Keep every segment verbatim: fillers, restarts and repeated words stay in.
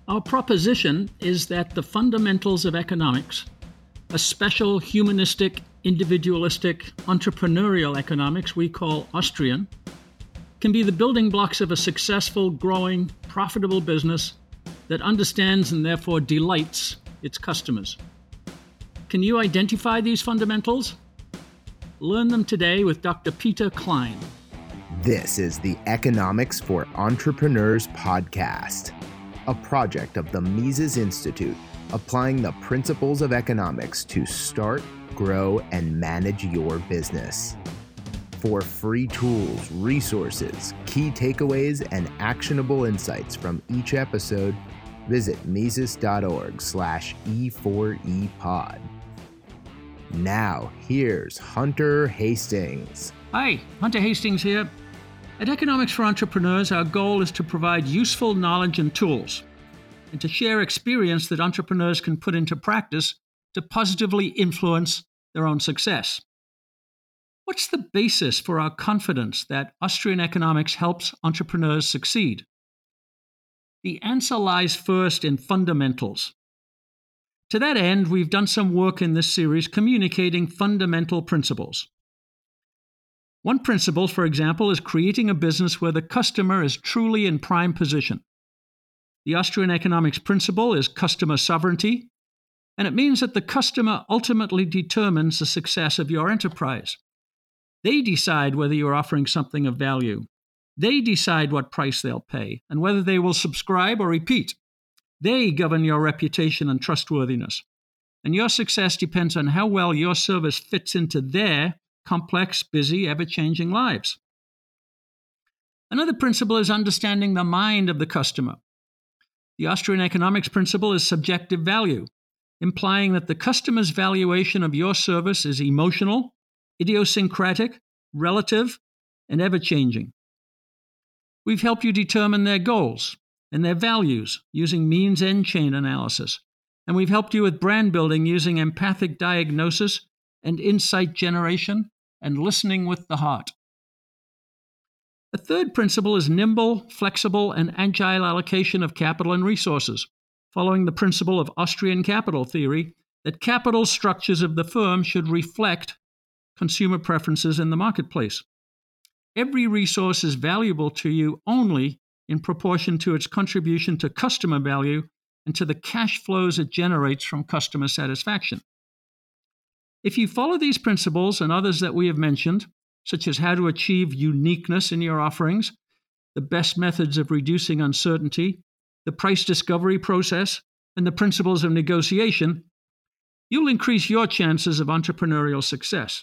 Our proposition is that the fundamentals of economics, a special humanistic, individualistic, entrepreneurial economics we call Austrian, can be the building blocks of a successful, growing, profitable business that understands and therefore delights its customers. Can you identify these fundamentals? Learn them today with Doctor Peter Klein. This is the Economics for Entrepreneurs podcast, a project of the Mises Institute applying the principles of economics to start, grow, and manage your business. For free tools, resources, key takeaways, and actionable insights from each episode, visit Mises.org slash E4E pod. Now, here's Hunter Hastings. Hi, Hunter Hastings here. At Economics for Entrepreneurs, our goal is to provide useful knowledge and tools, and to share experience that entrepreneurs can put into practice to positively influence their own success. What's the basis for our confidence that Austrian economics helps entrepreneurs succeed? The answer lies first in fundamentals. To that end, we've done some work in this series communicating fundamental principles. One principle, for example, is creating a business where the customer is truly in prime position. The Austrian economics principle is customer sovereignty, and it means that the customer ultimately determines the success of your enterprise. They decide whether you're offering something of value. They decide what price they'll pay and whether they will subscribe or repeat. They govern your reputation and trustworthiness. And your success depends on how well your service fits into their complex, busy, ever-changing lives. Another principle is understanding the mind of the customer. The Austrian economics principle is subjective value, implying that the customer's valuation of your service is emotional, idiosyncratic, relative, and ever-changing. We've helped you determine their goals and their values using means-end chain analysis, and we've helped you with brand building using empathic diagnosis and insight generation and listening with the heart. The third principle is nimble, flexible, and agile allocation of capital and resources, following the principle of Austrian capital theory that capital structures of the firm should reflect consumer preferences in the marketplace. Every resource is valuable to you only in proportion to its contribution to customer value and to the cash flows it generates from customer satisfaction. If you follow these principles and others that we have mentioned, such as how to achieve uniqueness in your offerings, the best methods of reducing uncertainty, the price discovery process, and the principles of negotiation, you'll increase your chances of entrepreneurial success.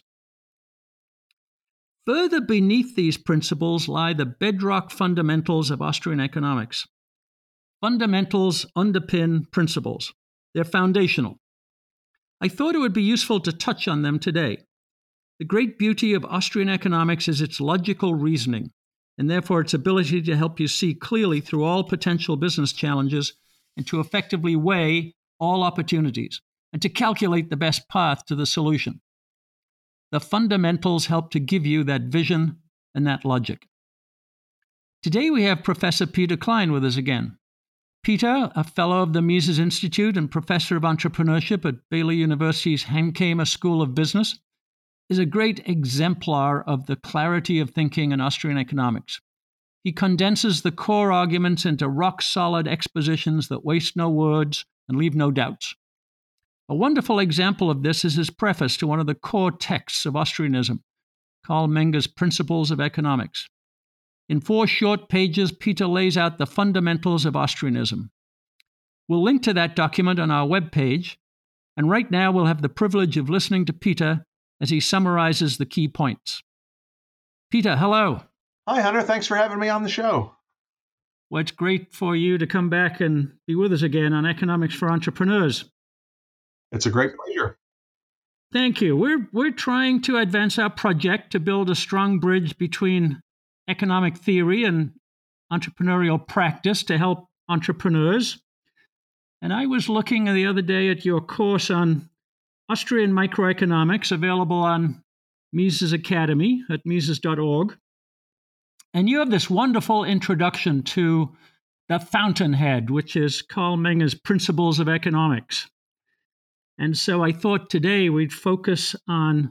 Further beneath these principles lie the bedrock fundamentals of Austrian economics. Fundamentals underpin principles. They're foundational. I thought it would be useful to touch on them today. The great beauty of Austrian economics is its logical reasoning, and therefore its ability to help you see clearly through all potential business challenges and to effectively weigh all opportunities and to calculate the best path to the solution. The fundamentals help to give you that vision and that logic. Today we have Professor Peter Klein with us again. Peter, a fellow of the Mises Institute and professor of entrepreneurship at Baylor University's Hankamer School of Business, is a great exemplar of the clarity of thinking in Austrian economics. He condenses the core arguments into rock-solid expositions that waste no words and leave no doubts. A wonderful example of this is his preface to one of the core texts of Austrianism, Carl Menger's Principles of Economics. In four short pages, Peter lays out the fundamentals of Austrianism. We'll link to that document on our webpage, and right now we'll have the privilege of listening to Peter as he summarizes the key points. Peter, hello. Hi, Hunter. Thanks for having me on the show. Well, it's great for you to come back and be with us again on Economics for Entrepreneurs. It's a great pleasure. Thank you. We're we're trying to advance our project to build a strong bridge between economic theory and entrepreneurial practice to help entrepreneurs. And I was looking the other day at your course on Austrian microeconomics, available on Mises Academy at Mises dot org. And you have this wonderful introduction to the fountainhead, which is Carl Menger's Principles of Economics. And so I thought today we'd focus on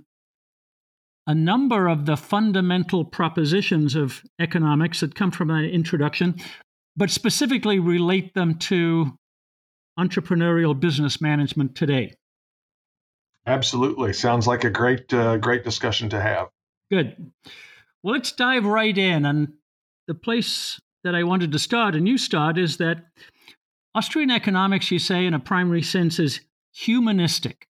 a number of the fundamental propositions of economics that come from an introduction, but specifically relate them to entrepreneurial business management today. Absolutely. Sounds like a great, uh, great discussion to have. Good. Well, let's dive right in. And the place that I wanted to start, and you start, is that Austrian economics, you say, in a primary sense, is humanistic.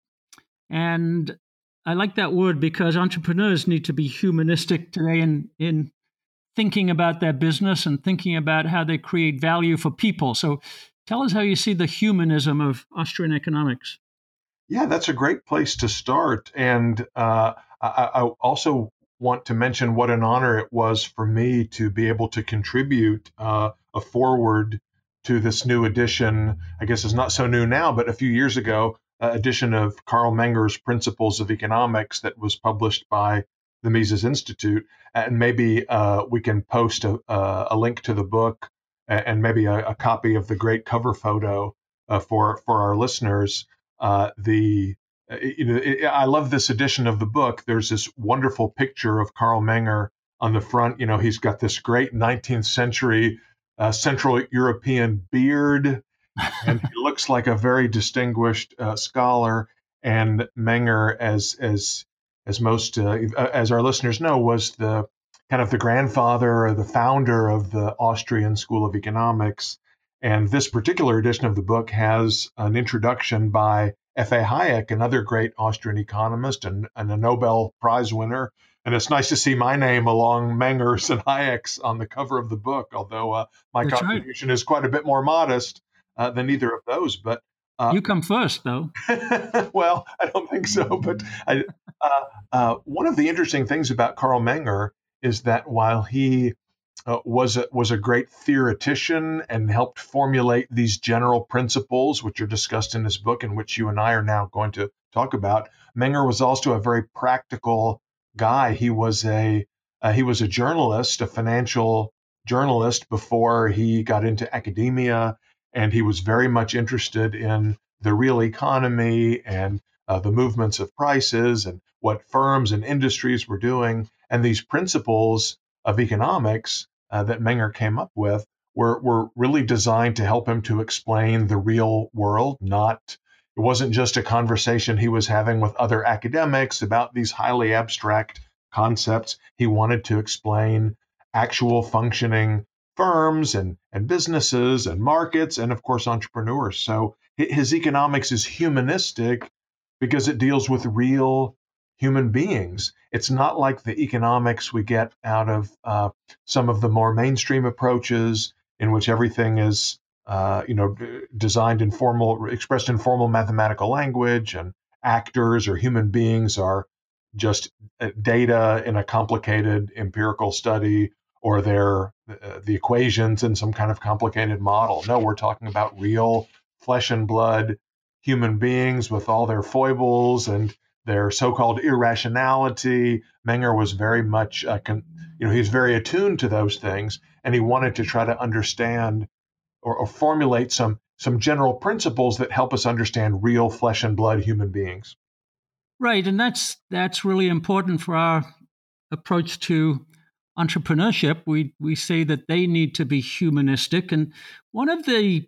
And I like that word because entrepreneurs need to be humanistic today in, in thinking about their business and thinking about how they create value for people. So tell us how you see the humanism of Austrian economics. Yeah, that's a great place to start. And uh, I, I also want to mention what an honor it was for me to be able to contribute uh, a foreword to this new edition. I guess it's not so new now, but a few years ago, uh, edition of Carl Menger's Principles of Economics that was published by the Mises Institute. And maybe uh, we can post a, a link to the book and maybe a, a copy of the great cover photo uh, for for our listeners. Uh, the you know it, I love this edition of the book. There's this wonderful picture of Carl Menger on the front. You know, he's got this great nineteenth century uh, Central European beard, and he looks like a very distinguished uh, scholar. And Menger, as as as most uh, as our listeners know, was the kind of the grandfather or the founder of the Austrian School of Economics. And this particular edition of the book has an introduction by F A Hayek, another great Austrian economist and, and a Nobel Prize winner. And it's nice to see my name along Menger's and Hayek's on the cover of the book, although uh, my That's contribution right. is quite a bit more modest uh, than either of those. But uh, you come first, though. Well, I don't think so. But I, uh, uh, one of the interesting things about Carl Menger is that while he Uh, was a, was a great theoretician and helped formulate these general principles, which are discussed in his book and which you and I are now going to talk about. Menger was also a very practical guy. He was a uh, he was a journalist, a financial journalist before he got into academia, and he was very much interested in the real economy and uh, the movements of prices and what firms and industries were doing. And these principles of economics Uh, that Menger came up with were were really designed to help him to explain the real world. Not it wasn't just a conversation he was having with other academics about these highly abstract concepts. He wanted to explain actual functioning firms and and businesses and markets and of course entrepreneurs. So his economics is humanistic because it deals with real human beings. It's not like the economics we get out of uh, some of the more mainstream approaches in which everything is, uh, you know, d- designed in formal, expressed in formal mathematical language, and actors or human beings are just uh, data in a complicated empirical study, or they're uh, the equations in some kind of complicated model. No, we're talking about real flesh and blood human beings with all their foibles and their so-called irrationality. Menger was very much, uh, con- you know, he's very attuned to those things, and he wanted to try to understand or, or formulate some some general principles that help us understand real flesh and blood human beings. Right, and that's that's really important for our approach to entrepreneurship. We we say that they need to be humanistic, and one of the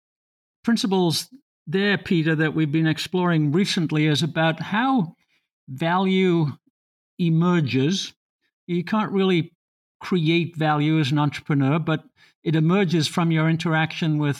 principles there, Peter, that we've been exploring recently is about how value emerges. You can't really create value as an entrepreneur, but it emerges from your interaction with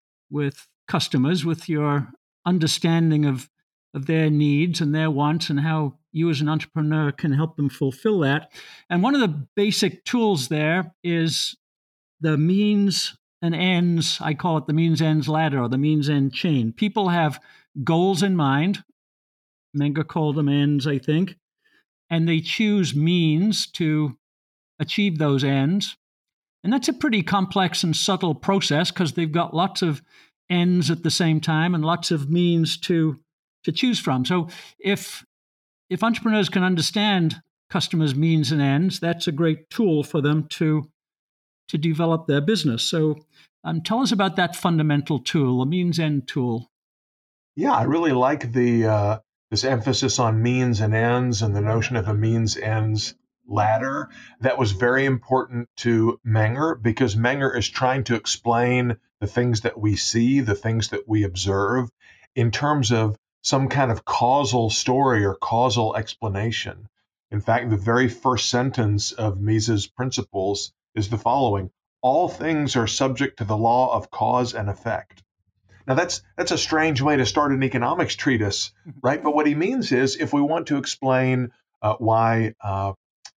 with customers, with your understanding of of their needs and their wants, and how you as an entrepreneur can help them fulfill that. And one of the basic tools there is the means and ends. I call it the means ends ladder, or the means end chain. People have goals in mind. Menger called them ends, I think. And they choose means to achieve those ends. And that's a pretty complex and subtle process because they've got lots of ends at the same time and lots of means to to choose from. So if if entrepreneurs can understand customers' means and ends, that's a great tool for them to to develop their business. So Um, tell us about that fundamental tool, a means end tool. Yeah, I really like the uh, this emphasis on means and ends and the notion of a means ends ladder. That was very important to Menger because Menger is trying to explain the things that we see, the things that we observe, in terms of some kind of causal story or causal explanation. In fact, the very first sentence of Mises' Principles is the following: all things are subject to the law of cause and effect. Now that's that's a strange way to start an economics treatise, right? But what he means is, if we want to explain uh, why uh,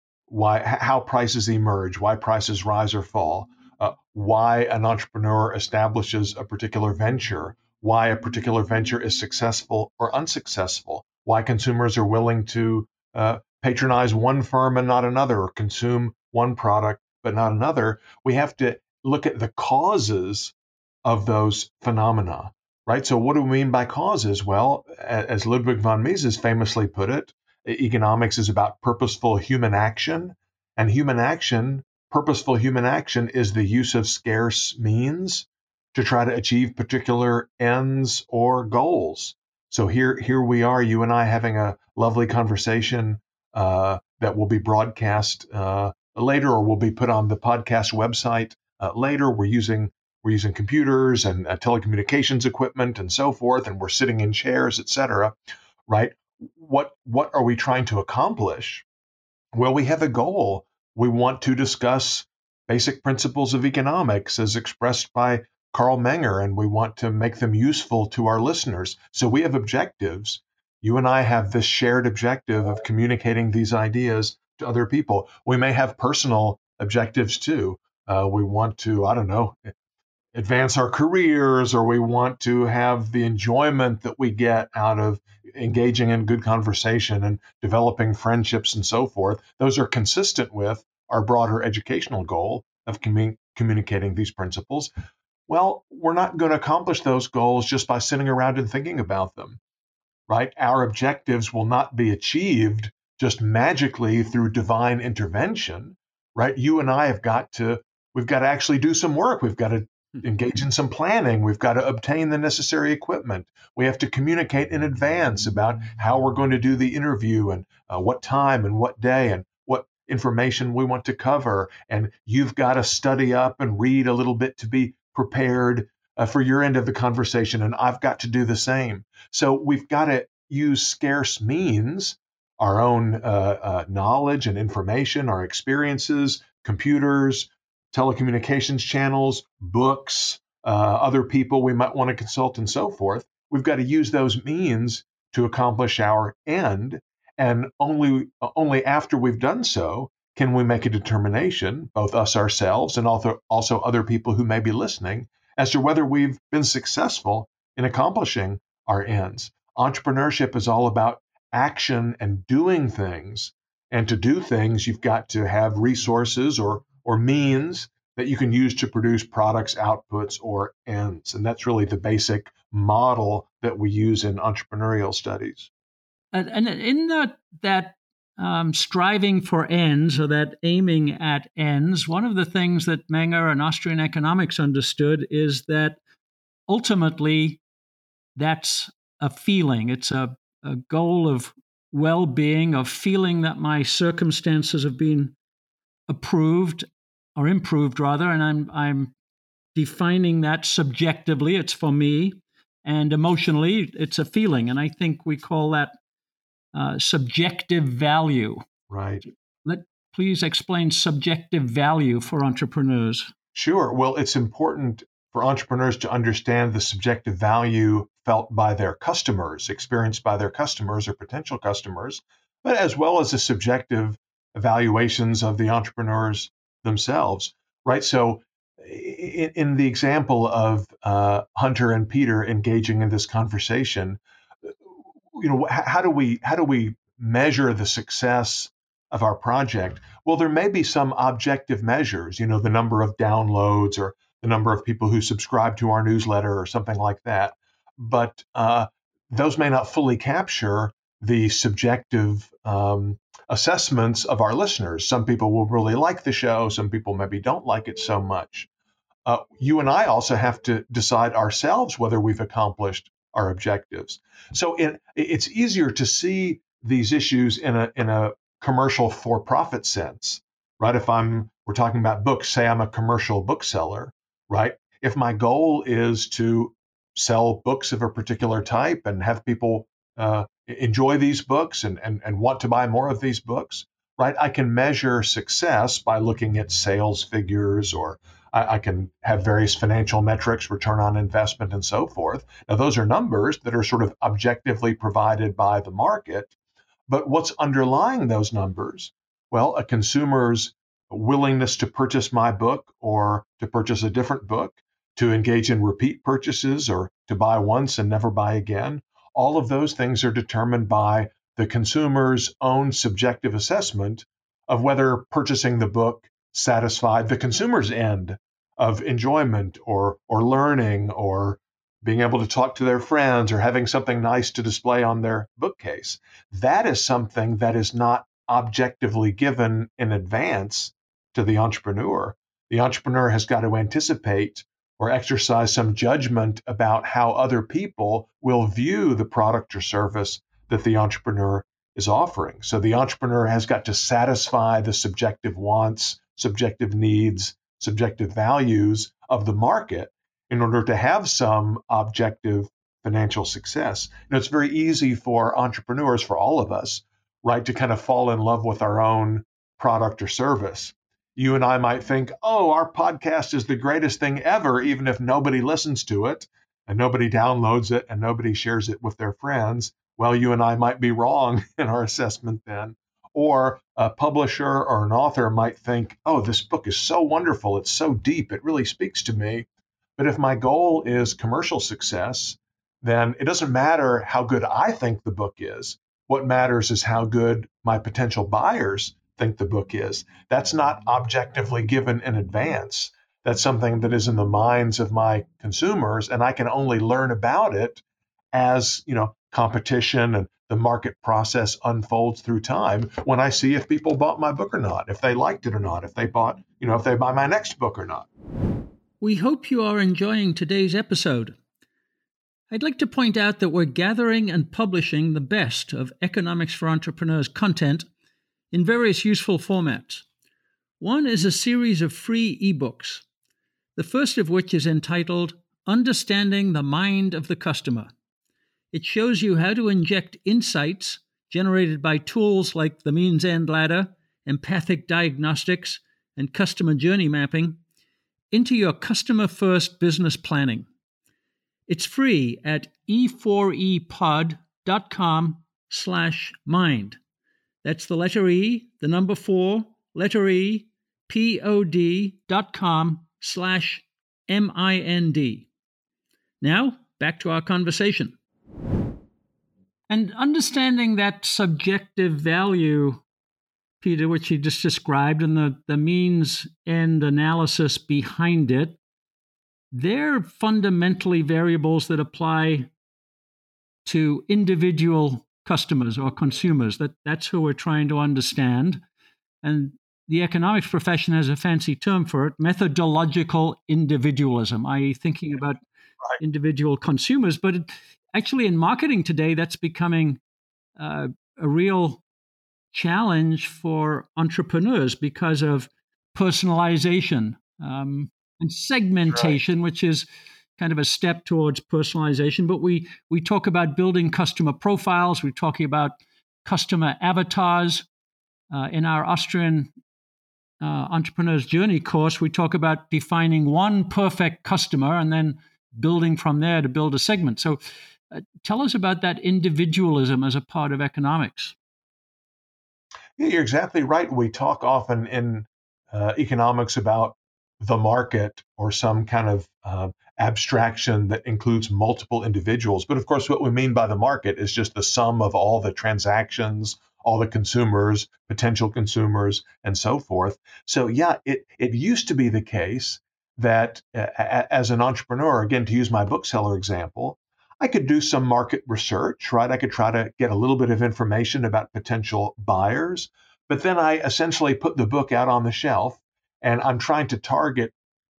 why how prices emerge, why prices rise or fall, uh, why an entrepreneur establishes a particular venture, why a particular venture is successful or unsuccessful, why consumers are willing to uh, patronize one firm and not another, or consume one product but not another, we have to look at the causes of those phenomena, right? So what do we mean by causes? Well, as Ludwig von Mises famously put it, economics is about purposeful human action, and human action, purposeful human action is the use of scarce means to try to achieve particular ends or goals. So here, here we are, you and I having a lovely conversation uh, that will be broadcast uh, later, or will be put on the podcast website uh, later. We're using we're using computers and uh, telecommunications equipment and so forth, and we're sitting in chairs, et cetera. Right? What what are we trying to accomplish? Well, we have a goal. We want to discuss basic principles of economics as expressed by Carl Menger, and we want to make them useful to our listeners. So we have objectives. You and I have this shared objective of communicating these ideas to other people. We may have personal objectives too. Uh, we want to, I don't know, advance our careers, or we want to have the enjoyment that we get out of engaging in good conversation and developing friendships and so forth. Those are consistent with our broader educational goal of commun- communicating these principles. Well, we're not going to accomplish those goals just by sitting around and thinking about them, right? Our objectives will not be achieved just magically through divine intervention, right? You and I have got to, we've got to actually do some work. We've got to engage in some planning. We've got to obtain the necessary equipment. We have to communicate in advance about how we're going to do the interview, and uh, what time and what day and what information we want to cover. And you've got to study up and read a little bit to be prepared uh, for your end of the conversation. And I've got to do the same. So we've got to use scarce means, our own uh, uh, knowledge and information, our experiences, computers, telecommunications channels, books, uh, other people we might want to consult, and so forth. We've got to use those means to accomplish our end. And only, only after we've done so can we make a determination, both us ourselves and also, also other people who may be listening, as to whether we've been successful in accomplishing our ends. Entrepreneurship is all about action and doing things. And to do things, you've got to have resources or or means that you can use to produce products, outputs, or ends. And that's really the basic model that we use in entrepreneurial studies. And, and in that, that um, striving for ends, or that aiming at ends, one of the things that Menger and Austrian economics understood is that ultimately that's a feeling. It's a, a goal of well-being, of feeling that my circumstances have been approved or improved rather, and I'm I'm defining that subjectively. It's for me, and emotionally, it's a feeling, and I think we call that uh, subjective value. Right. Let please explain subjective value for entrepreneurs. Sure. Well, it's important for entrepreneurs to understand the subjective value felt by their customers, experienced by their customers or potential customers, but as well as the subjective evaluations of the entrepreneurs themselves, right? So in, in the example of uh, Hunter and Peter engaging in this conversation, you know, how do we how do we measure the success of our project? Well, there may be some objective measures, you know, the number of downloads or the number of people who subscribe to our newsletter or something like that. But uh, those may not fully capture the subjective um, assessments of our listeners. Some people will really like the show. Some people maybe don't like it so much. uh, you and I also have to decide ourselves whether we've accomplished our objectives. So it, it's easier to see these issues in a in a commercial for-profit sense, right? If I'm we're talking about books, say I'm a commercial bookseller, right? If my goal is to sell books of a particular type and have people uh, enjoy these books and, and and want to buy more of these books, right? I can measure success by looking at sales figures, or I, I can have various financial metrics, return on investment, and so forth. Now, those are numbers that are sort of objectively provided by the market. But what's underlying those numbers? Well, a consumer's willingness to purchase my book or to purchase a different book, to engage in repeat purchases or to buy once and never buy again. All of those things are determined by the consumer's own subjective assessment of whether purchasing the book satisfied the consumer's end of enjoyment or or learning or being able to talk to their friends or having something nice to display on their bookcase. That is something that is not objectively given in advance to the entrepreneur. The entrepreneur has got to anticipate or exercise some judgment about how other people will view the product or service that the entrepreneur is offering. So the entrepreneur has got to satisfy the subjective wants, subjective needs, subjective values of the market in order to have some objective financial success. You know, it's very easy for entrepreneurs, for all of us, right, to kind of fall in love with our own product or service. You and I might think, oh, our podcast is the greatest thing ever, even if nobody listens to it and nobody downloads it and nobody shares it with their friends. Well, you and I might be wrong in our assessment then. Or a publisher or an author might think, oh, this book is so wonderful. It's so deep. It really speaks to me. But if my goal is commercial success, then it doesn't matter how good I think the book is. What matters is how good my potential buyers think the book is. That's not objectively given in advance. That's something that is in the minds of my consumers, and I can only learn about it as, you know, competition and the market process unfolds through time when I see if people bought my book or not, if they liked it or not, if they bought, you know, if they buy my next book or not. We hope you are enjoying today's episode. I'd like to point out that we're gathering and publishing the best of Economics for Entrepreneurs content in various useful formats. One is a series of free ebooks, the first of which is entitled Understanding the Mind of the Customer. It shows you how to inject insights generated by tools like the Means End Ladder, empathic diagnostics, and customer journey mapping into your customer-first business planning. It's free at e four e pod dot com slash mind. That's the letter E, the number four, letter E, P-O-D dot com slash M-I-N-D. Now, back to our conversation. And understanding that subjective value, Peter, which you just described, and the, the means end analysis behind it, they're fundamentally variables that apply to individual customers or consumers. That, that's who we're trying to understand. And the economics profession has a fancy term for it, methodological individualism, that is thinking about right. individual consumers. But it, actually in marketing today, that's becoming uh, a real challenge for entrepreneurs because of personalization um, and segmentation, right. which is kind of a step towards personalization. But we we talk about building customer profiles. We're talking about customer avatars. Uh, in our Austrian uh, Entrepreneur's Journey course, we talk about defining one perfect customer and then building from there to build a segment. So uh, tell us about that individualism as a part of economics. Yeah, you're exactly right. We talk often in uh, economics about the market or some kind of uh, abstraction that includes multiple individuals. But of course, what we mean by the market is just the sum of all the transactions, all the consumers, potential consumers, and so forth. So yeah, it, it used to be the case that uh, as an entrepreneur, again, to use my bookseller example, I could do some market research, right? I could try to get a little bit of information about potential buyers, but then I essentially put the book out on the shelf and I'm trying to target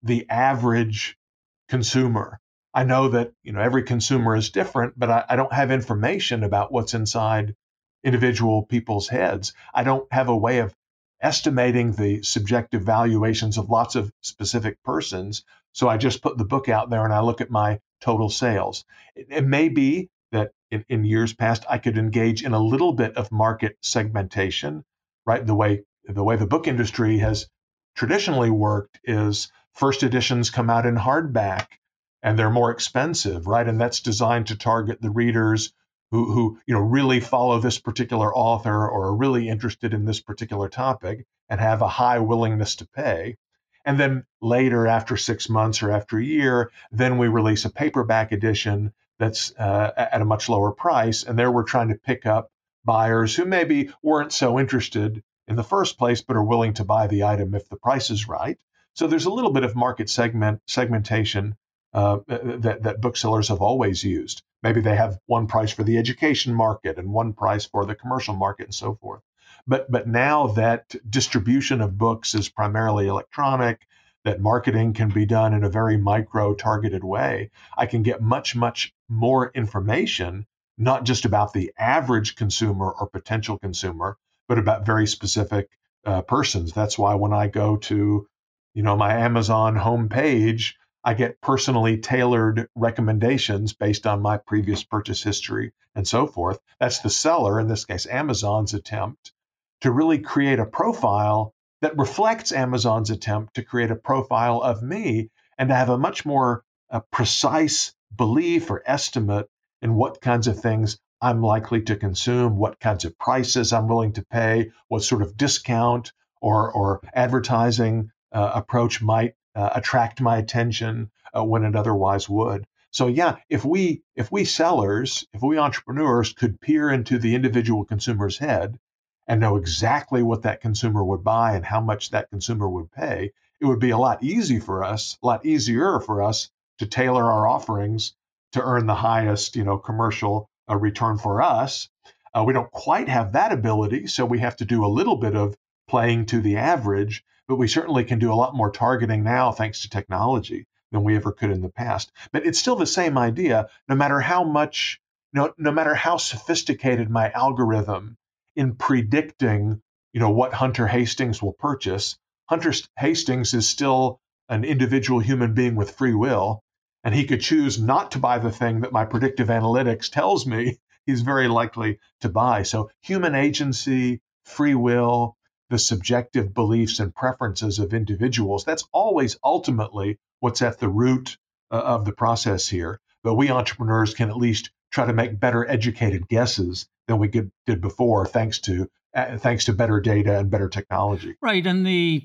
the average consumer. I know that, you know, every consumer is different, but I, I don't have information about what's inside individual people's heads. I don't have a way of estimating the subjective valuations of lots of specific persons. So I just put the book out there and I look at my total sales. It, it may be that in, in years past, I could engage in a little bit of market segmentation, right? The way the way the book industry has traditionally worked is first editions come out in hardback and they're more expensive, right? And that's designed to target the readers who, who you know, really follow this particular author or are really interested in this particular topic and have a high willingness to pay. And then later, after six months or after a year, then we release a paperback edition that's uh, at a much lower price. And there we're trying to pick up buyers who maybe weren't so interested in the first place, but are willing to buy the item if the price is right. So there's a little bit of market segment segmentation uh, that, that booksellers have always used. Maybe they have one price for the education market and one price for the commercial market and so forth. But but now that distribution of books is primarily electronic, that marketing can be done in a very micro targeted way, I can get much, much more information, not just about the average consumer or potential consumer, but about very specific uh, persons. That's why when I go to, you know, my Amazon homepage, I get personally tailored recommendations based on my previous purchase history and so forth. That's the seller, in this case, Amazon's attempt to really create a profile that reflects Amazon's attempt to create a profile of me and to have a much more uh, precise belief or estimate in what kinds of things I'm likely to consume, what kinds of prices I'm willing to pay, what sort of discount or, or advertising uh, approach might uh, attract my attention uh, when it otherwise would. So yeah, if we if we sellers, if we entrepreneurs could peer into the individual consumer's head and know exactly what that consumer would buy and how much that consumer would pay, it would be a lot easy for us, a lot easier for us to tailor our offerings to earn the highest, you know, commercial uh, return for us. Uh, we don't quite have that ability, so we have to do a little bit of playing to the average, but we certainly can do a lot more targeting now thanks to technology than we ever could in the past. But it's still the same idea, no matter how much, no, no matter how sophisticated my algorithm in predicting, you know, what Hunter Hastings will purchase. Hunter Hastings is still an individual human being with free will, and he could choose not to buy the thing that my predictive analytics tells me he's very likely to buy. So human agency, free will, the subjective beliefs and preferences of individuals, that's always ultimately what's at the root uh, of the process here. But we entrepreneurs can at least try to make better educated guesses than we did before, thanks to uh, thanks to better data and better technology. Right, and the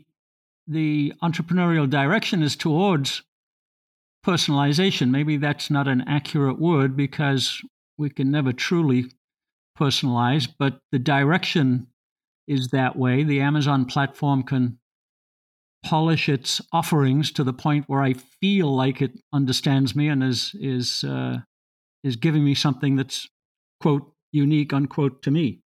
the entrepreneurial direction is towards personalization. Maybe that's not an accurate word because we can never truly personalize, but the direction is that way. The Amazon platform can polish its offerings to the point where I feel like it understands me and is is uh, is giving me something that's, quote, unique, unquote, to me.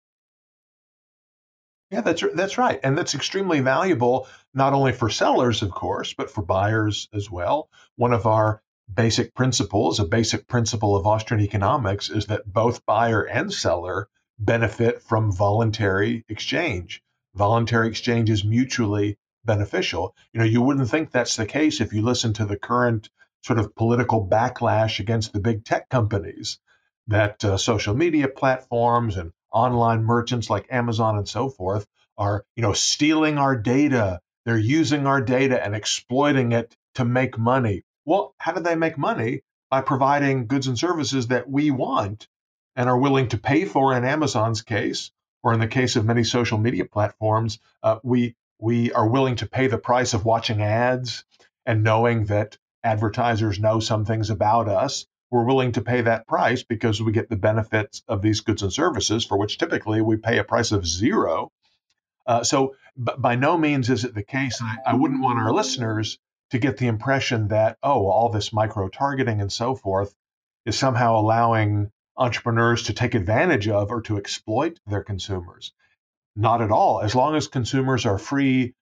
Yeah, that's that's right. And that's extremely valuable, not only for sellers, of course, but for buyers as well. One of our basic principles, a basic principle of Austrian economics, is that both buyer and seller benefit from voluntary exchange. Voluntary exchange is mutually beneficial. You know, you wouldn't think that's the case if you listen to the current sort of political backlash against the big tech companies, that uh, social media platforms and online merchants like Amazon and so forth are, you know, stealing our data. They're using our data and exploiting it to make money. Well, how do they make money? By providing goods and services that we want and are willing to pay for in Amazon's case, or in the case of many social media platforms, uh, we we are willing to pay the price of watching ads and knowing that advertisers know some things about us. We're willing to pay that price because we get the benefits of these goods and services, for which typically we pay a price of zero. Uh, so b- by no means is it the case. I, I wouldn't want our listeners to get the impression that, oh, all this micro-targeting and so forth is somehow allowing entrepreneurs to take advantage of or to exploit their consumers. Not at all. As long as consumers are free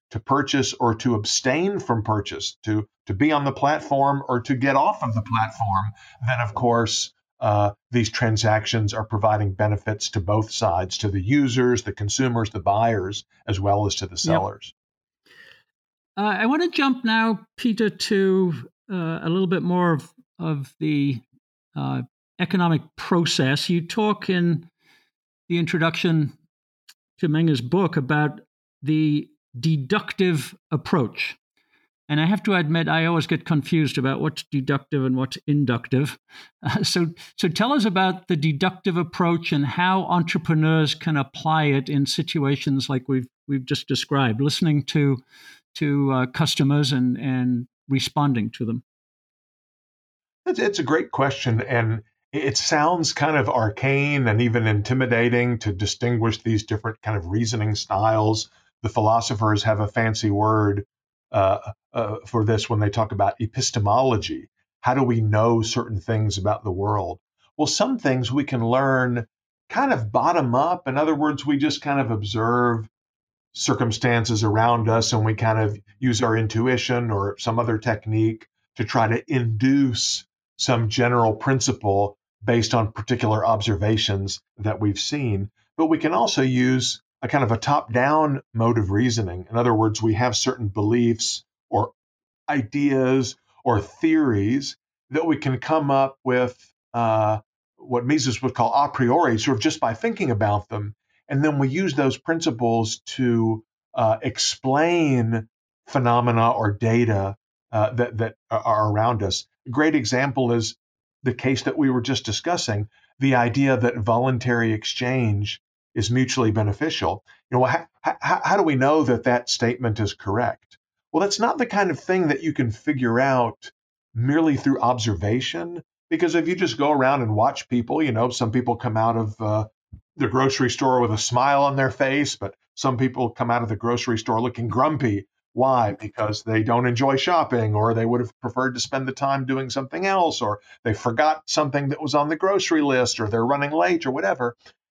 to purchase or to abstain from purchase, to, to be on the platform or to get off of the platform, then of course, uh, these transactions are providing benefits to both sides, to the users, the consumers, the buyers, as well as to the sellers. Yep. Uh, I want to jump now, Peter, to uh, a little bit more of, of the uh, economic process. You talk in the introduction to Menger's book about the deductive approach. And I have to admit, I always get confused about what's deductive and what's inductive. Uh, so, so tell us about the deductive approach and how entrepreneurs can apply it in situations like we've we've just described, listening to to uh, customers and and responding to them. It's, it's a great question, and it sounds kind of arcane and even intimidating to distinguish these different kind of reasoning styles. The philosophers have a fancy word uh, uh, for this when they talk about epistemology. How do we know certain things about the world? Well, some things we can learn kind of bottom up. In other words, we just kind of observe circumstances around us and we kind of use our intuition or some other technique to try to induce some general principle based on particular observations that we've seen. But we can also use a kind of a top-down mode of reasoning. In other words, we have certain beliefs or ideas or theories that we can come up with uh, what Mises would call a priori, sort of just by thinking about them. And then we use those principles to uh, explain phenomena or data uh, that, that are around us. A great example is the case that we were just discussing, the idea that voluntary exchange is mutually beneficial. You know, how, how, how do we know that that statement is correct? Well, that's not the kind of thing that you can figure out merely through observation, because if you just go around and watch people, you know, some people come out of uh, the grocery store with a smile on their face, but some people come out of the grocery store looking grumpy. Why? Because they don't enjoy shopping, or they would have preferred to spend the time doing something else, or they forgot something that was on the grocery list, or they're running late, or whatever.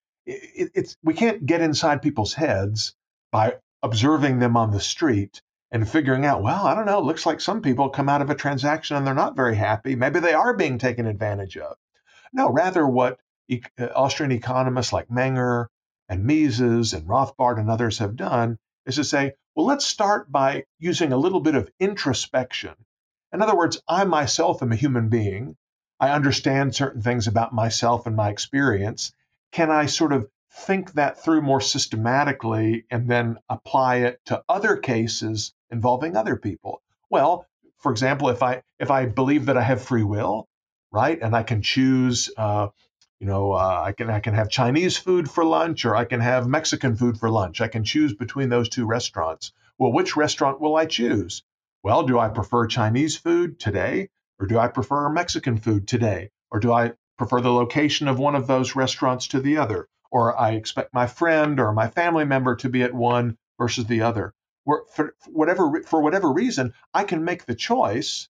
It, it's we can't get inside people's heads by observing them on the street and figuring out, well, I don't know, it looks like some people come out of a transaction and they're not very happy. Maybe they are being taken advantage of. No, rather what e- Austrian economists like Menger and Mises and Rothbard and others have done is to say, well, let's start by using a little bit of introspection. In other words, I myself am a human being. I understand certain things about myself and my experience. Can I sort of think that through more systematically and then apply it to other cases involving other people? Well, for example, if I if I believe that I have free will, right, and I can choose, uh, you know, uh, I can I can have Chinese food for lunch, or I can have Mexican food for lunch. I can choose between those two restaurants. Well, which restaurant will I choose? Well, do I prefer Chinese food today, or do I prefer Mexican food today, or do I prefer the location of one of those restaurants to the other, or I expect my friend or my family member to be at one versus the other? For whatever, for whatever reason, I can make the choice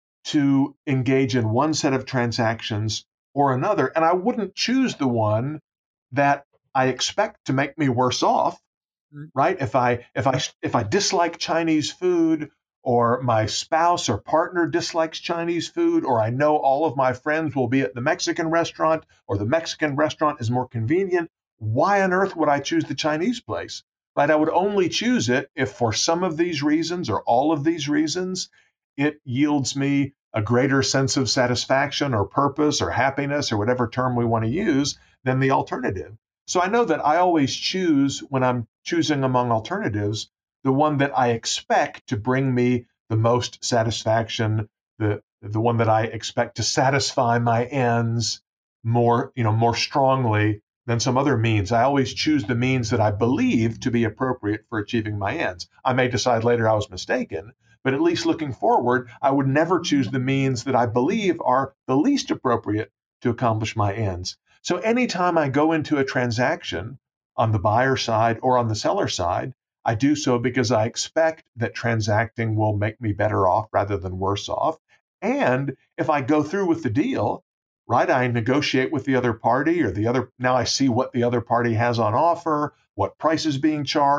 to engage in one set of transactions or another, and I wouldn't choose the one that I expect to make me worse off, right? If I if I if I dislike Chinese food, or my spouse or partner dislikes Chinese food, or I know all of my friends will be at the Mexican restaurant, or the Mexican restaurant is more convenient, why on earth would I choose the Chinese place? Right? I would only choose it if for some of these reasons or all of these reasons, it yields me a greater sense of satisfaction or purpose or happiness or whatever term we want to use than the alternative. So I know that I always choose, when I'm choosing among alternatives, the one that I expect to bring me the most satisfaction, the the one that I expect to satisfy my ends more, you know, more strongly than some other means. I always choose the means that I believe to be appropriate for achieving my ends. I may decide later I was mistaken, but at least looking forward, I would never choose the means that I believe are the least appropriate to accomplish my ends. So anytime I go into a transaction on the buyer side or on the seller side, I do so because I expect that transacting will make me better off rather than worse off. And if I go through with the deal, right, I negotiate with the other party, or the other, now I see what the other party has on offer, what price is being charged, or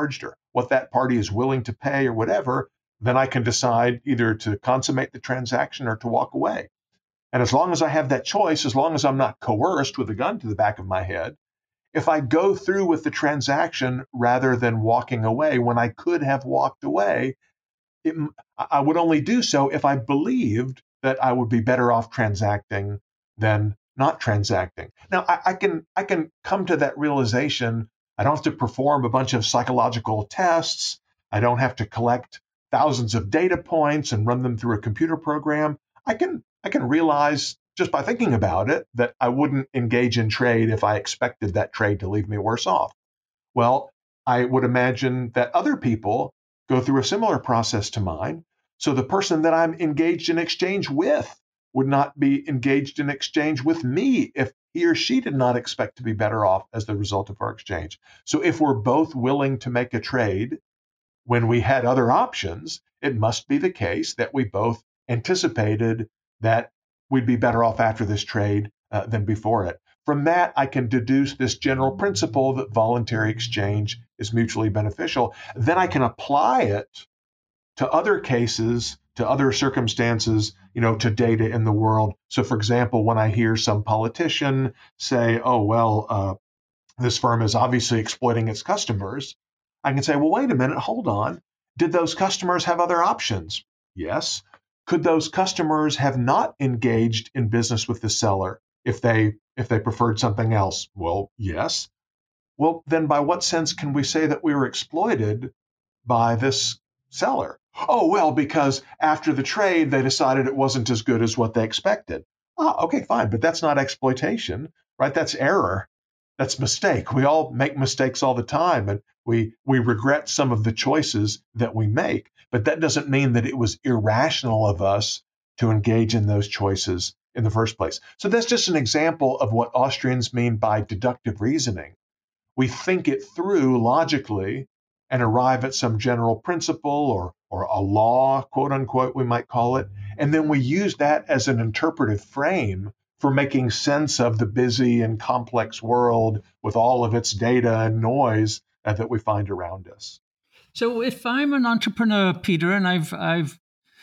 what that party is willing to pay or whatever, then I can decide either to consummate the transaction or to walk away. And as long as I have that choice, as long as I'm not coerced with a gun to the back of my head, if I go through with the transaction rather than walking away when I could have walked away, it, I would only do so if I believed that I would be better off transacting than not transacting. Now, I, I can I can come to that realization. I don't have to perform a bunch of psychological tests. I don't have to collect thousands of data points and run them through a computer program. I can I can realize just by thinking about it that I wouldn't engage in trade if I expected that trade to leave me worse off. Well, I would imagine that other people go through a similar process to mine. So the person that I'm engaged in exchange with would not be engaged in exchange with me if he or she did not expect to be better off as the result of our exchange. So if we're both willing to make a trade when we had other options, it must be the case that we both anticipated that we'd be better off after this trade uh, than before it. From that, I can deduce this general principle that voluntary exchange is mutually beneficial. Then I can apply it to other cases, to other circumstances, you know, to data in the world. So, for example, when I hear some politician say, oh, well, uh, this firm is obviously exploiting its customers, I can say, well, wait a minute, hold on. Did those customers have other options? Yes. Could those customers have not engaged in business with the seller if they if they preferred something else? Well, yes. Well, then by what sense can we say that we were exploited by this seller? Oh, well, because after the trade, they decided it wasn't as good as what they expected. Ah, okay, fine, but that's not exploitation, right? That's error. That's mistake. We all make mistakes all the time, and we we regret some of the choices that we make. But that doesn't mean that it was irrational of us to engage in those choices in the first place. So that's just an example of what Austrians mean by deductive reasoning. We think it through logically and arrive at some general principle or or a law, quote unquote, we might call it, and then we use that as an interpretive frame for making sense of the busy and complex world with all of its data and noise uh, that we find around us. So if I'm an entrepreneur, Peter, and I've I've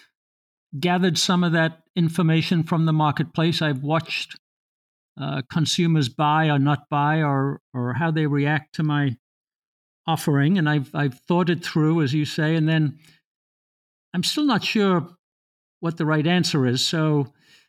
gathered some of that information from the marketplace, I've watched uh, consumers buy or not buy, or or how they react to my offering, and I've I've thought it through, as you say, and then I'm still not sure what the right answer is. So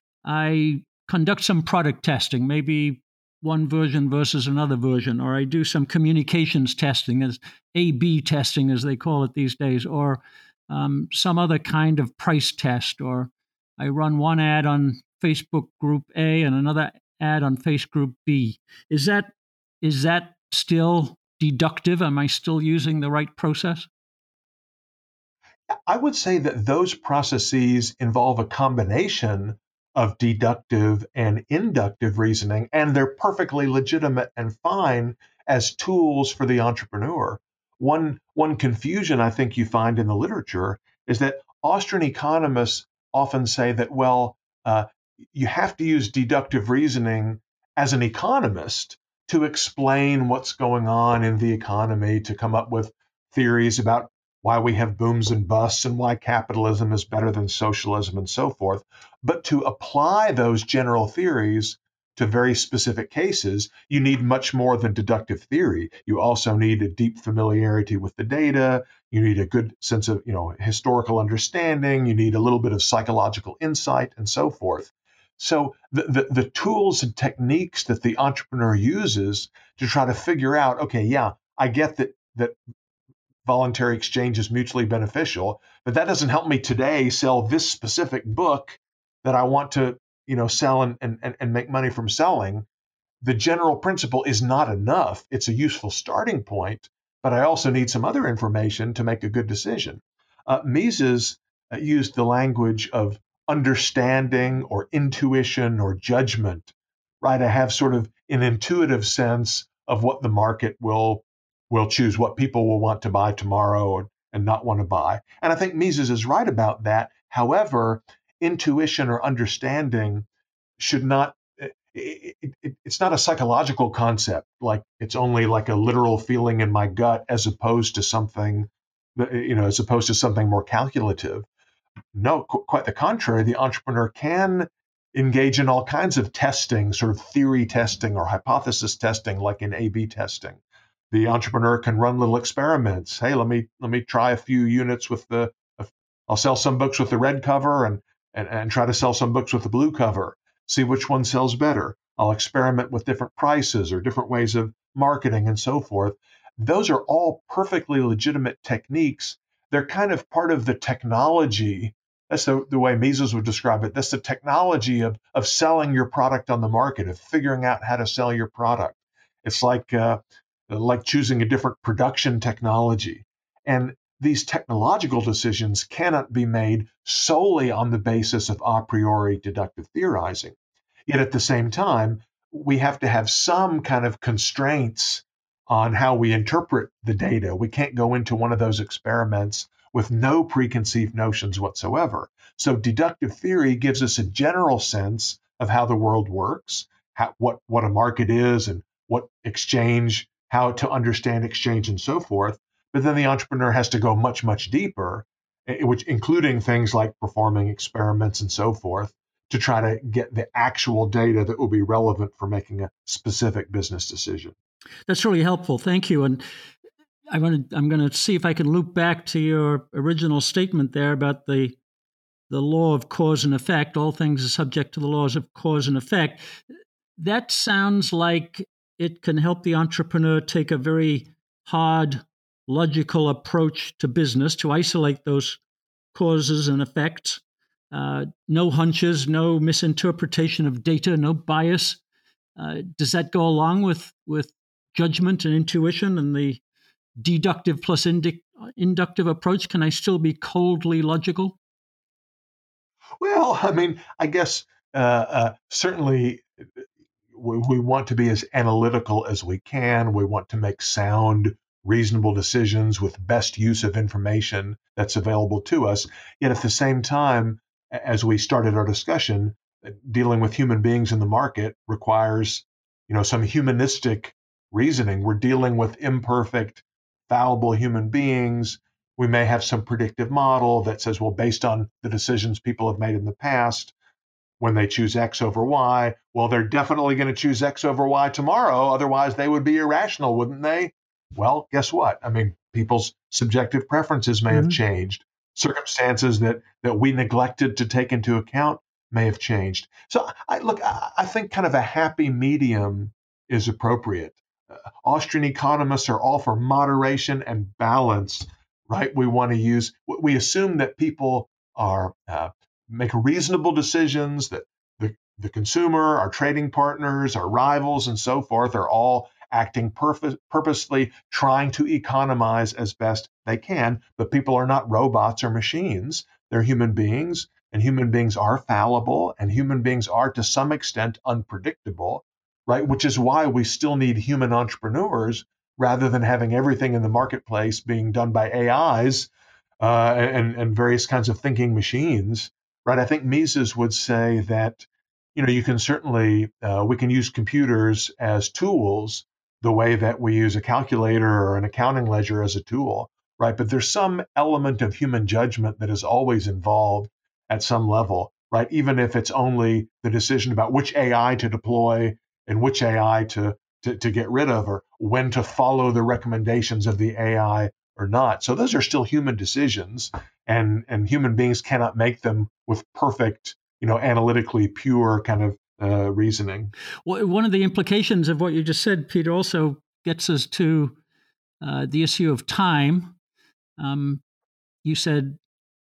I conduct some product testing, maybe one version versus another version, or I do some communications testing, as A B testing, as they call it these days, or um, some other kind of price test, or I run one ad on Facebook group A and another ad on Facebook group B. Is that is that still deductive? Am I still using the right process? I would say that those processes involve a combination of deductive and inductive reasoning, and they're perfectly legitimate and fine as tools for the entrepreneur. One, one confusion I think you find in the literature is that Austrian economists often say that, well, uh, you have to use deductive reasoning as an economist to explain what's going on in the economy, to come up with theories about why we have booms and busts and why capitalism is better than socialism and so forth. But to apply those general theories to very specific cases, you need much more than deductive theory. You also need a deep familiarity with the data. You need a good sense of, you know, historical understanding. You need a little bit of psychological insight and so forth. So the, the, the tools and techniques that the entrepreneur uses to try to figure out, okay, yeah, I get that that voluntary exchange is mutually beneficial, but that doesn't help me today sell this specific book that I want to, you know, sell and, and, and make money from selling. The general principle is not enough. It's a useful starting point, but I also need some other information to make a good decision. Uh, Mises uh, used the language of understanding or intuition or judgment, right? I have sort of an intuitive sense of what the market will will choose, what people will want to buy tomorrow or, and not want to buy. And I think Mises is right about that. However, intuition or understanding should not, it, it, it's not a psychological concept, like it's only like a literal feeling in my gut, as opposed to something, that, you know, as opposed to something more calculative. No, qu- quite the contrary. The entrepreneur can engage in all kinds of testing, sort of theory testing or hypothesis testing, like in A B testing. The entrepreneur can run little experiments. Hey, let me let me try a few units with the. I'll sell some books with the red cover and and, and try to sell some books with the blue cover. See which one sells better. I'll experiment with different prices or different ways of marketing and so forth. Those are all perfectly legitimate techniques. They're kind of part of the technology. That's the, the way Mises would describe it. That's the technology of, of selling your product on the market, of figuring out how to sell your product. It's like uh, like choosing a different production technology. And these technological decisions cannot be made solely on the basis of a priori deductive theorizing. Yet at the same time, we have to have some kind of constraints on how we interpret the data. We can't go into one of those experiments with no preconceived notions whatsoever. So deductive theory gives us a general sense of how the world works, how, what, what a market is, and what exchange, how to understand exchange and so forth. But then the entrepreneur has to go much, much deeper, which including things like performing experiments and so forth, to try to get the actual data that will be relevant for making a specific business decision. That's really helpful. Thank you. And I want to, I'm going to see if I can loop back to your original statement there about the the law of cause and effect. All things are subject to the laws of cause and effect. That sounds like it can help the entrepreneur take a very hard, logical approach to business to isolate those causes and effects. Uh, no hunches, no misinterpretation of data, no bias. Uh, does that go along with, with judgment and intuition and the deductive plus indi- inductive approach? Can I still be coldly logical? Well, I mean, I guess uh, uh, certainly we, we want to be as analytical as we can. We want to make sound, reasonable decisions with best use of information that's available to us. Yet at the same time, as we started our discussion, dealing with human beings in the market requires, you know, some humanistic reasoning. We're dealing with imperfect, fallible human beings. We may have some predictive model that says, well, based on the decisions people have made in the past, when they choose X over Y, well, they're definitely going to choose X over Y tomorrow. Otherwise, they would be irrational, wouldn't they? Well, guess what? I mean, people's subjective preferences may mm-hmm. have changed. Circumstances that that we neglected to take into account may have changed. So, I look, I, I think kind of a happy medium is appropriate. Uh, Austrian economists are all for moderation and balance, right? We want to use, we assume that people are uh, make reasonable decisions, that the, the consumer, our trading partners, our rivals, and so forth are all acting purpose, purposely, trying to economize as best they can. But people are not robots or machines. They're human beings, and human beings are fallible, and human beings are to some extent unpredictable, right? Which is why we still need human entrepreneurs rather than having everything in the marketplace being done by A Is uh, and, and various kinds of thinking machines. Right, I think Mises would say that, you know, you can certainly, uh, we can use computers as tools the way that we use a calculator or an accounting ledger as a tool, right? But there's some element of human judgment that is always involved at some level, right? Even if it's only the decision about which A I to deploy and which A I to, to, to get rid of, or when to follow the recommendations of the A I or not. So those are still human decisions, and and human beings cannot make them with perfect, you know, analytically pure kind of uh, reasoning. Well, one of the implications of what you just said, Peter, also gets us to uh, the issue of time. Um, you said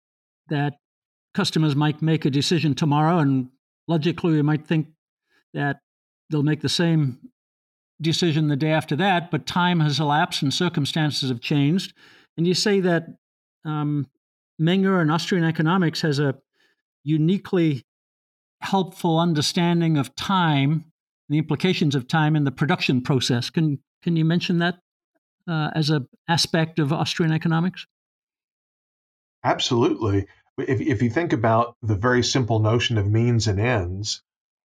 that customers might make a decision tomorrow, and logically we might think that they'll make the same decision the day after that, but time has elapsed and circumstances have changed. And you say that um, Menger and Austrian economics has a uniquely helpful understanding of time, the implications of time in the production process. Can can you mention that uh, as an aspect of Austrian economics? Absolutely. If, if you think about the very simple notion of means and ends,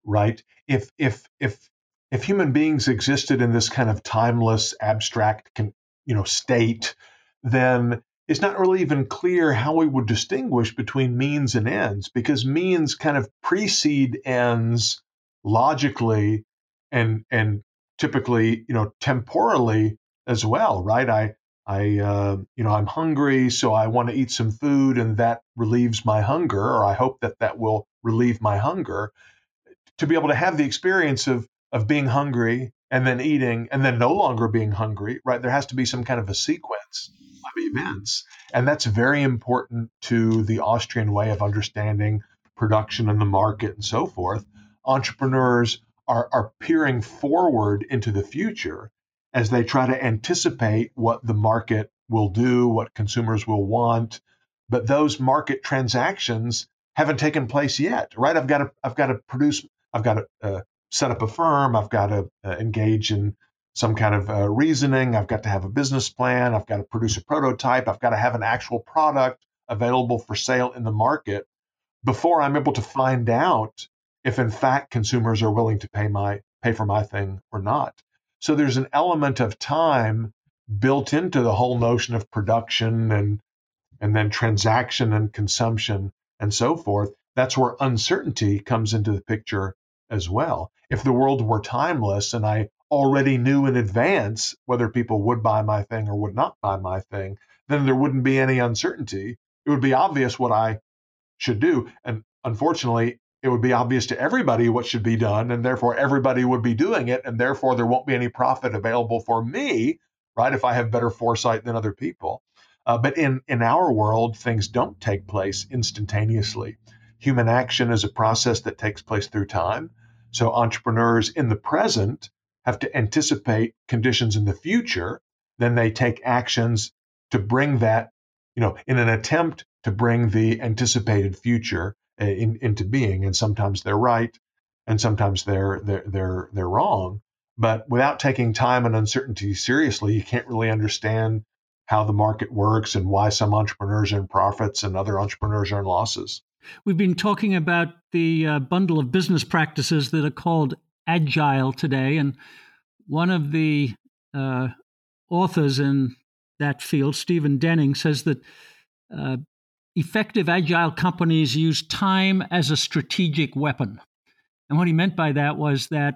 right? If if if if human beings existed in this kind of timeless, abstract, you know, state, then it's not really even clear how we would distinguish between means and ends, because means kind of precede ends logically and and typically, you know, temporally as well, right? I I uh, you know, I'm hungry, so I want to eat some food, and that relieves my hunger, or I hope that that will relieve my hunger. To be able to have the experience of of being hungry and then eating and then no longer being hungry, right? There has to be some kind of a sequence of events, and that's very important to the Austrian way of understanding production and the market and so forth. Entrepreneurs are are peering forward into the future as they try to anticipate what the market will do, what consumers will want, but those market transactions haven't taken place yet, right? I've got to I've got to produce I've got to uh, set up a firm. I've got to uh, engage in some kind of uh, reasoning. I've got to have a business plan. I've got to produce a prototype. I've got to have an actual product available for sale in the market before I'm able to find out if, in fact, consumers are willing to pay my pay for my thing or not. So there's an element of time built into the whole notion of production and and then transaction and consumption and so forth. That's where uncertainty comes into the picture as well. If the world were timeless and I already knew in advance whether people would buy my thing or would not buy my thing, then there wouldn't be any uncertainty. It would be obvious what I should do. And unfortunately, it would be obvious to everybody what should be done, and therefore everybody would be doing it, and therefore there won't be any profit available for me, right, if I have better foresight than other people. Uh, but in, in our world, things don't take place instantaneously. Human action is a process that takes place through time. So entrepreneurs in the present have to anticipate conditions in the future. Then they take actions to bring that, you know, in an attempt to bring the anticipated future uh, in, into being. And sometimes they're right, and sometimes they're they're they're they're wrong. But without taking time and uncertainty seriously, you can't really understand how the market works and why some entrepreneurs earn profits and other entrepreneurs earn losses. We've been talking about the uh, bundle of business practices that are called Agile today. And one of the uh, authors in that field, Stephen Denning, says that uh, effective Agile companies use time as a strategic weapon. And what he meant by that was that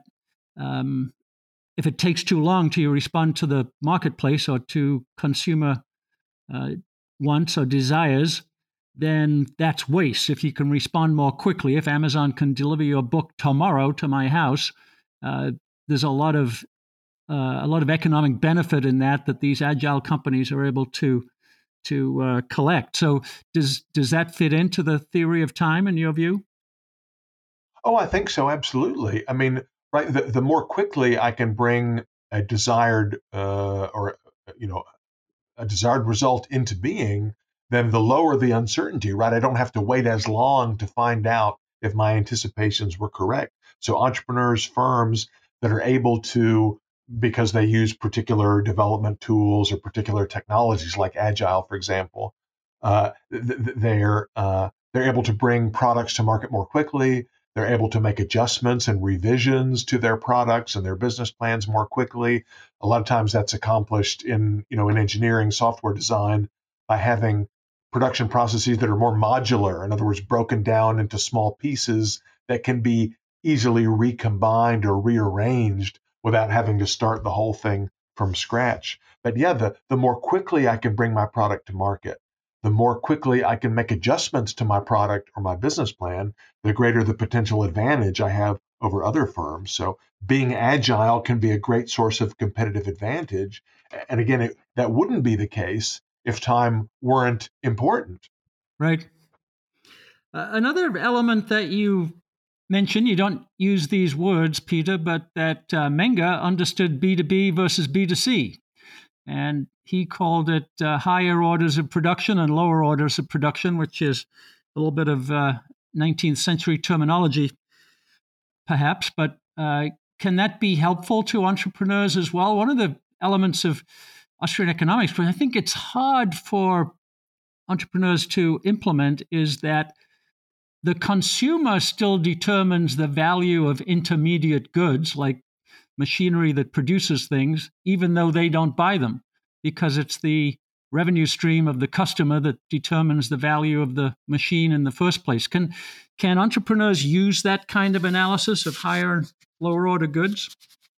um, if it takes too long to respond to the marketplace or to consumer uh, wants or desires, then that's waste. If you can respond more quickly, if Amazon can deliver your book tomorrow to my house, uh, there's a lot of uh, a lot of economic benefit in that that these agile companies are able to to uh, collect. So does does that fit into the theory of time in your view? Oh, I think so. Absolutely. I mean, right. The, the more quickly I can bring a desired uh, or you know a desired result into being, then the lower the uncertainty, right? I don't have to wait as long to find out if my anticipations were correct. So entrepreneurs, firms that are able to, because they use particular development tools or particular technologies like Agile, for example, uh, th- they're uh, they're able to bring products to market more quickly. They're able to make adjustments and revisions to their products and their business plans more quickly. A lot of times that's accomplished in, you know, in engineering, software design, by having production processes that are more modular. In other words, broken down into small pieces that can be easily recombined or rearranged without having to start the whole thing from scratch. But yeah, the, the more quickly I can bring my product to market, the more quickly I can make adjustments to my product or my business plan, the greater the potential advantage I have over other firms. So being agile can be a great source of competitive advantage. And again, it, that wouldn't be the case if time weren't important. Right. Uh, another element that you mentioned, you don't use these words, Peter, but that uh, Menger understood B two B versus B two C. And he called it uh, higher orders of production and lower orders of production, which is a little bit of uh, nineteenth century terminology, perhaps. But uh, can that be helpful to entrepreneurs as well? One of the elements of Austrian economics, but I think it's hard for entrepreneurs to implement, is that the consumer still determines the value of intermediate goods, like machinery that produces things, even though they don't buy them, because it's the revenue stream of the customer that determines the value of the machine in the first place. Can can entrepreneurs use that kind of analysis of higher and lower order goods?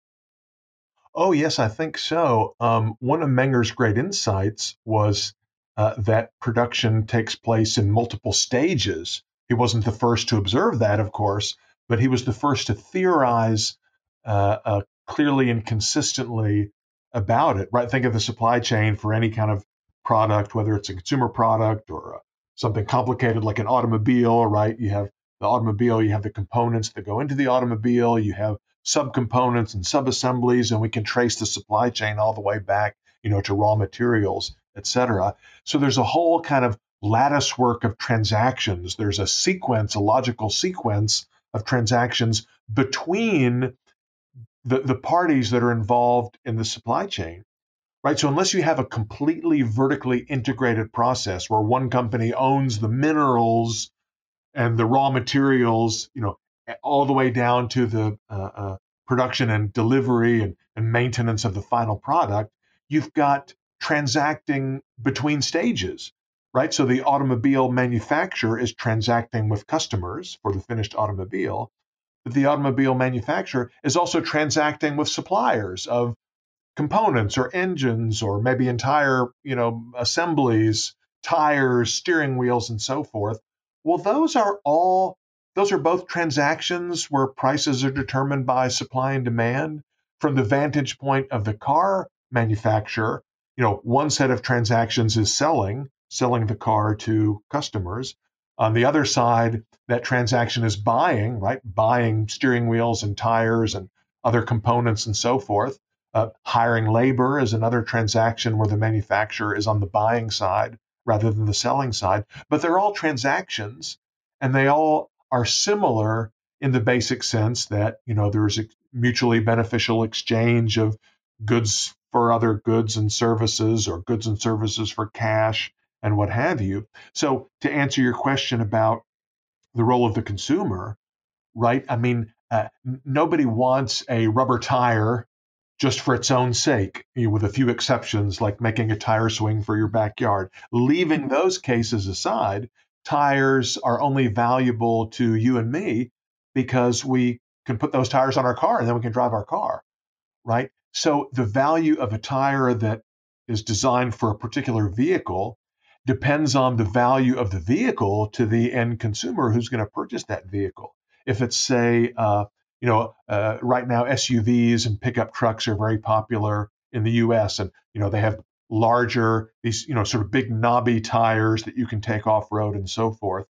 Oh, yes, I think so. Um, one of Menger's great insights was uh, that production takes place in multiple stages. He wasn't the first to observe that, of course, but he was the first to theorize uh, uh, clearly and consistently about it, right? Think of the supply chain for any kind of product, whether it's a consumer product or uh, something complicated like an automobile, right? You have the automobile, you have the components that go into the automobile, you have subcomponents and subassemblies, and we can trace the supply chain all the way back, you know, to raw materials, et cetera. So there's a whole kind of lattice work of transactions. There's a sequence, a logical sequence of transactions between the, the parties that are involved in the supply chain, right? So unless you have a completely vertically integrated process where one company owns the minerals and the raw materials, you know, all the way down to the uh, uh, production and delivery and, and maintenance of the final product, you've got transacting between stages, right? So the automobile manufacturer is transacting with customers for the finished automobile, but the automobile manufacturer is also transacting with suppliers of components or engines or maybe entire, you know, assemblies, tires, steering wheels, and so forth. Well, those are all, those are both transactions where prices are determined by supply and demand. From the vantage point of the car manufacturer, you know, one set of transactions is selling, selling the car to customers. On the other side, that transaction is buying, right? Buying steering wheels and tires and other components and so forth. Uh, hiring labor is another transaction where the manufacturer is on the buying side rather than the selling side. But they're all transactions, and they all are similar in the basic sense that, you know, there's a mutually beneficial exchange of goods for other goods and services, or goods and services for cash and what have you. So to answer your question about the role of the consumer, right? I mean, uh, n- nobody wants a rubber tire just for its own sake, you know, with a few exceptions like making a tire swing for your backyard. Leaving those cases aside, tires are only valuable to you and me because we can put those tires on our car and then we can drive our car, right? So the value of a tire that is designed for a particular vehicle depends on the value of the vehicle to the end consumer who's going to purchase that vehicle. If it's, say, uh, you know, uh, right now S U Vs and pickup trucks are very popular in the U S, and you know they have larger, these, you know, sort of big knobby tires that you can take off road and so forth.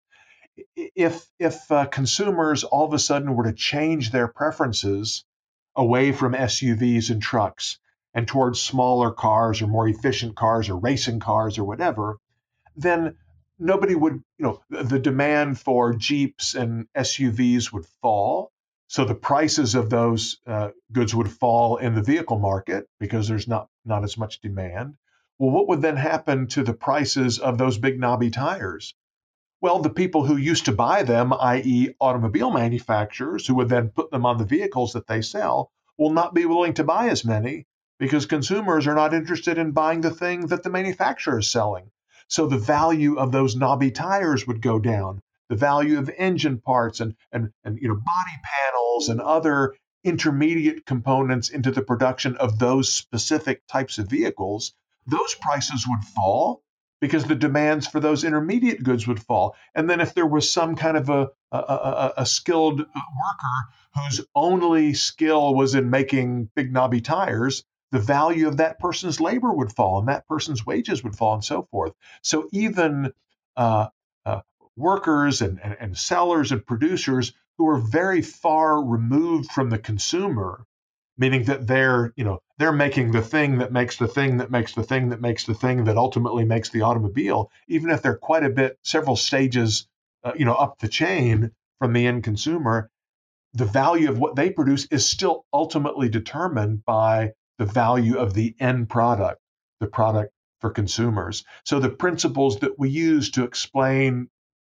If if uh, consumers all of a sudden were to change their preferences away from S U Vs and trucks and towards smaller cars or more efficient cars or racing cars or whatever, then nobody would, you know, the demand for Jeeps and S U Vs would fall. So the prices of those uh, goods would fall in the vehicle market because there's not, not as much demand. Well, what would then happen to the prices of those big knobby tires? Well, the people who used to buy them, that is automobile manufacturers, who would then put them on the vehicles that they sell, will not be willing to buy as many because consumers are not interested in buying the thing that the manufacturer is selling. So the value of those knobby tires would go down. The value of engine parts and, and, and you know, body panels and other intermediate components into the production of those specific types of vehicles, those prices would fall because the demands for those intermediate goods would fall. And then if there was some kind of a, a, a, a skilled worker whose only skill was in making big knobby tires, the value of that person's labor would fall and that person's wages would fall and so forth. So even uh, uh, workers and, and, and sellers and producers who are very far removed from the consumer, meaning that they're, you know, they're making the thing that makes the thing that makes the thing that makes the thing that ultimately makes the automobile, even if they're quite a bit, several stages, uh, you know, up the chain from the end consumer, the value of what they produce is still ultimately determined by the value of the end product, the product for consumers. So the principles that we use to explain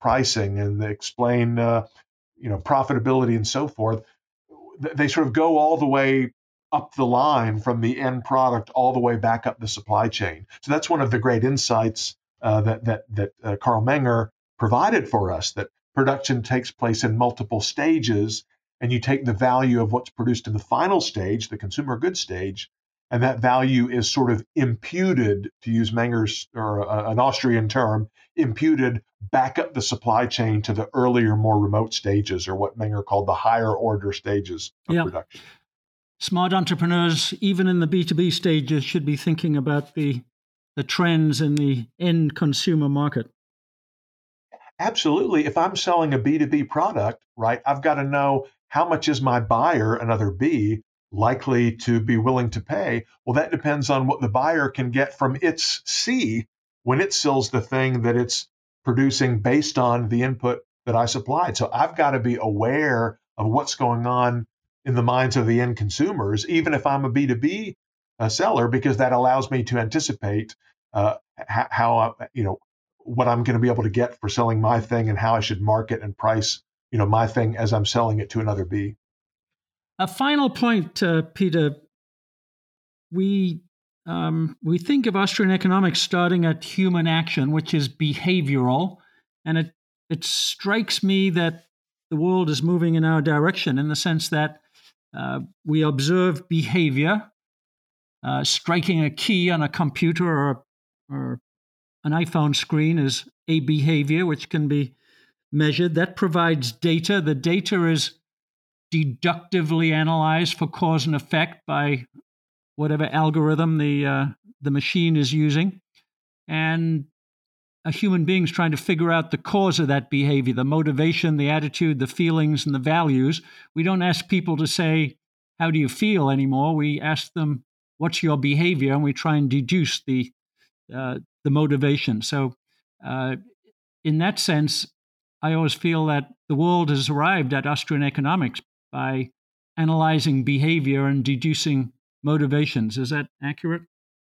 pricing and they explain, uh, you know, profitability and so forth. They sort of go all the way up the line from the end product all the way back up the supply chain. So that's one of the great insights uh, that that that uh, Carl Menger provided for us, that production takes place in multiple stages, and you take the value of what's produced in the final stage, the consumer goods stage, and that value is sort of imputed, to use Menger's or uh, an Austrian term, imputed back up the supply chain to the earlier, more remote stages, or what Menger called the higher order stages of yeah. production. Smart entrepreneurs, even in the B two B stages, should be thinking about the the trends in the end consumer market. Absolutely. If I'm selling a B two B product, right, I've got to know how much is my buyer, another B, likely to be willing to pay. Well, that depends on what the buyer can get from its C when it sells the thing that it's producing based on the input that I supplied. So I've got to be aware of what's going on in the minds of the end consumers, even if I'm a B two B uh, seller, because that allows me to anticipate uh, h- how, uh, you know, what I'm going to be able to get for selling my thing and how I should market and price, you know, my thing as I'm selling it to another B. A final point, uh, Peter. We um, we think of Austrian economics starting at human action, which is behavioral, and it it strikes me that the world is moving in our direction in the sense that uh, we observe behavior. Uh, striking a key on a computer or, or an iPhone screen is a behavior which can be measured. That provides data. The data is deductively analyzed for cause and effect by whatever algorithm the uh, the machine is using, and a human being is trying to figure out the cause of that behavior, the motivation, the attitude, the feelings, and the values. We don't ask people to say, "How do you feel?" anymore. We ask them, "What's your behavior?" and we try and deduce the uh, the motivation. So, uh, in that sense, I always feel that the world has arrived at Austrian economics by analyzing behavior and deducing motivations. Is that accurate?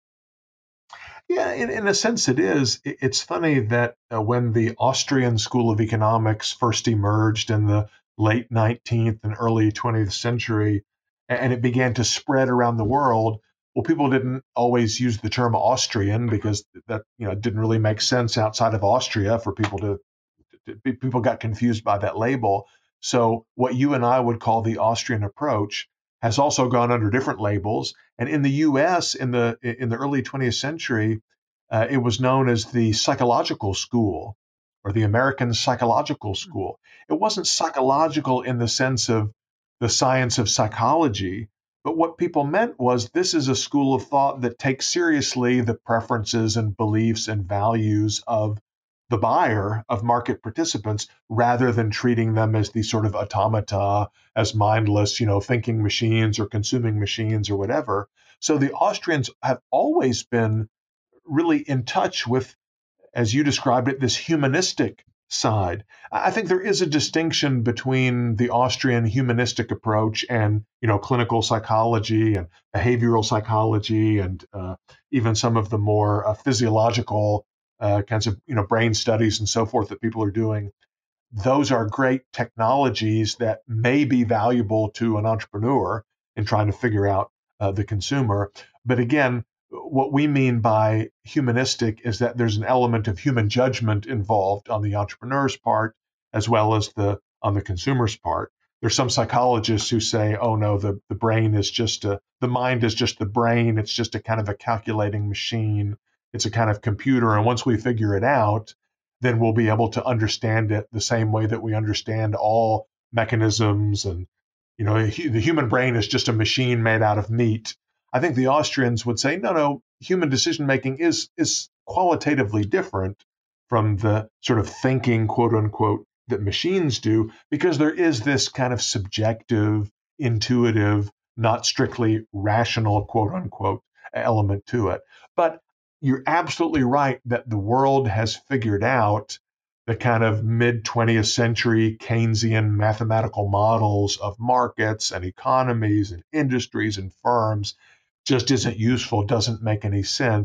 Yeah, in, in a sense it is. It's funny that uh, when the Austrian School of Economics first emerged in the late nineteenth and early twentieth century, and it began to spread around the world, well, people didn't always use the term Austrian because that, you know, didn't really make sense outside of Austria for people to, to people got confused by that label. So what you and I would call the Austrian approach has also gone under different labels. And in the U S in the in the early twentieth century, uh, it was known as the psychological school or the American psychological school. It wasn't psychological in the sense of the science of psychology, but what people meant was this is a school of thought that takes seriously the preferences and beliefs and values of the buyer, of market participants, rather than treating them as these sort of automata, as mindless, you know, thinking machines or consuming machines or whatever. So the Austrians have always been really in touch with, as you described it, this humanistic side. I think there is a distinction between the Austrian humanistic approach and, you know, clinical psychology and behavioral psychology and uh, even some of the more uh, physiological uh, kinds of, you know, brain studies and so forth that people are doing. Those are great technologies that may be valuable to an entrepreneur in trying to figure out uh, the consumer. But again, what we mean by humanistic is that there's an element of human judgment involved on the entrepreneur's part, as well as the on the consumer's part. There's some psychologists who say, oh no, the, the brain is just a, the mind is just the brain. It's just a kind of a calculating machine. It's a kind of computer. And once we figure it out, then we'll be able to understand it the same way that we understand all mechanisms. And, you know, the human brain is just a machine made out of meat. I think the Austrians would say, no, no, human decision making is is qualitatively different from the sort of thinking, quote unquote, that machines do, because there is this kind of subjective, intuitive, not strictly rational, quote unquote, element to it. But you're absolutely right that the world has figured out the kind of mid twentieth century Keynesian mathematical models of markets and economies and industries and firms just isn't useful, doesn't make any sense.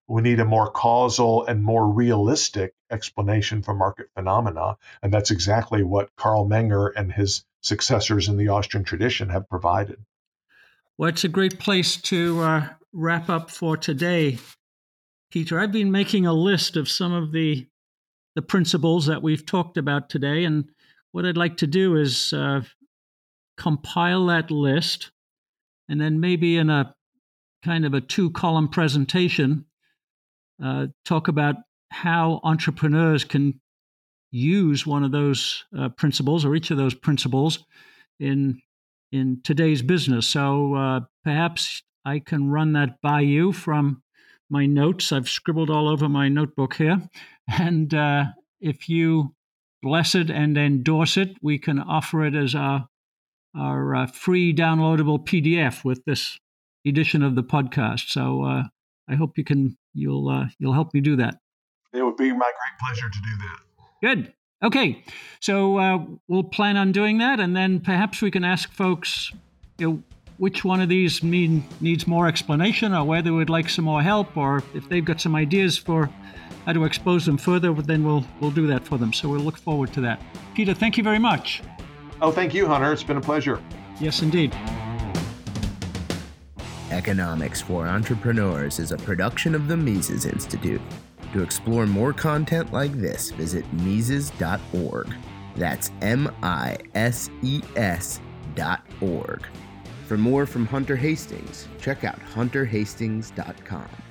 we need a more causal and more realistic explanation for market phenomena. And that's exactly what Carl Menger and his successors in the Austrian tradition have provided. Well, it's a great place to uh, wrap up for today, Peter. I've been making a list of some of the the principles that we've talked about today, and what I'd like to do is uh, compile that list, and then maybe in a kind of a two-column presentation, uh, talk about how entrepreneurs can use one of those uh, principles or each of those principles in in today's business. So uh, perhaps I can run that by you from my notes. I've scribbled all over my notebook here. And uh, if you bless it and endorse it, we can offer it as our, our uh, free downloadable P D F with this edition of the podcast. So uh, I hope you can, you'll, uh, you'll help me do that. It would be my great pleasure to do that. Good. Okay, so uh, we'll plan on doing that, and then perhaps we can ask folks, you know, which one of these need, needs more explanation, or whether they would like some more help, or if they've got some ideas for how to expose them further, then we'll we'll do that for them. So we'll look forward to that. Peter, thank you very much. Oh, thank you, Hunter. It's been a pleasure. Yes, indeed. Economics for Entrepreneurs is a production of the Mises Institute. To explore more content like this, visit Mises dot org. That's M I S E S dot org. For more from Hunter Hastings, check out Hunter Hastings dot com.